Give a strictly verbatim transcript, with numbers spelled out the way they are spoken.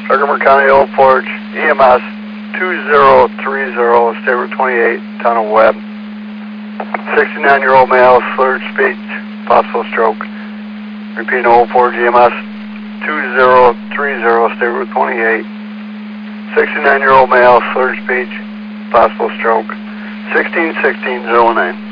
Herkimer County Old Forge, E M S two zero three zero, State Route twenty-eight, Town of Webb. sixty-nine-year-old male, slurred speech, possible stroke. Repeating Old Forge, E M S two zero three zero, State Route twenty-eight. sixty-nine-year-old male, slurred speech, possible stroke. sixteen sixteen oh nine.